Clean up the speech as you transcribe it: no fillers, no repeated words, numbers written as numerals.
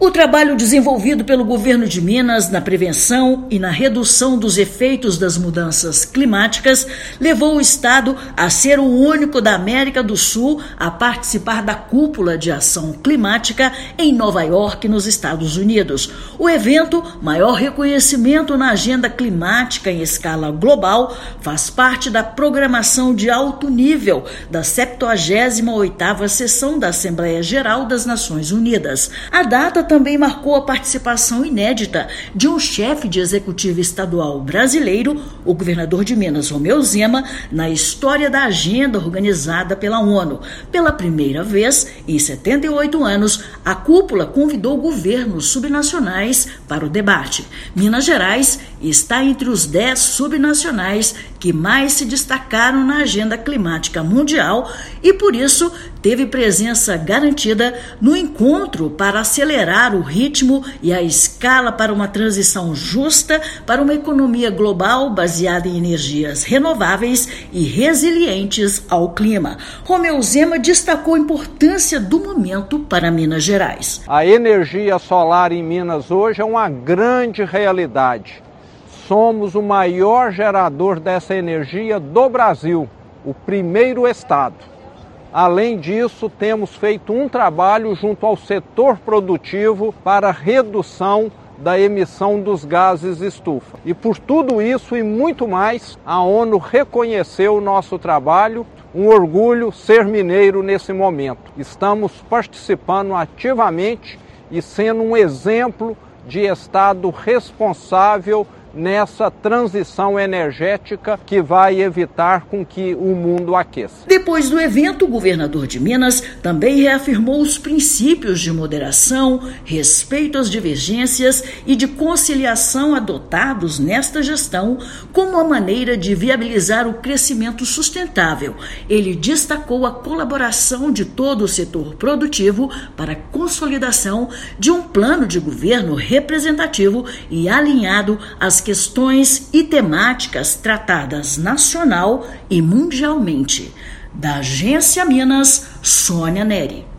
O trabalho desenvolvido pelo governo de Minas na prevenção e na redução dos efeitos das mudanças climáticas levou o estado a ser o único da América do Sul a participar da Cúpula de Ação Climática em Nova York, nos Estados Unidos. O evento, maior reconhecimento na agenda climática em escala global, faz parte da programação de alto nível da 78ª sessão da Assembleia Geral das Nações Unidas. A data também marcou a participação inédita de um chefe de executivo estadual brasileiro, o governador de Minas, Romeu Zema, na história da agenda organizada pela ONU. Pela primeira vez, em 78 anos, a cúpula convidou governos subnacionais para o debate. Minas Gerais está entre os 10 subnacionais que mais se destacaram na agenda climática mundial e, por isso, teve presença garantida no encontro para acelerar o ritmo e a escala para uma transição justa para uma economia global baseada em energias renováveis e resilientes ao clima. Romeu Zema destacou a importância do momento para Minas Gerais. A energia solar em Minas hoje é uma grande realidade. Somos o maior gerador dessa energia do Brasil, o primeiro estado. Além disso, temos feito um trabalho junto ao setor produtivo para a redução da emissão dos gases estufa. E por tudo isso e muito mais, a ONU reconheceu o nosso trabalho. Um orgulho ser mineiro nesse momento. Estamos participando ativamente e sendo um exemplo de estado responsável nessa transição energética que vai evitar com que o mundo aqueça. Depois do evento, o governador de Minas também reafirmou os princípios de moderação, respeito às divergências e de conciliação adotados nesta gestão como uma maneira de viabilizar o crescimento sustentável. Ele destacou a colaboração de todo o setor produtivo para a consolidação de um plano de governo representativo e alinhado às questões e temáticas tratadas nacional e mundialmente. Da Agência Minas, Sônia Neri.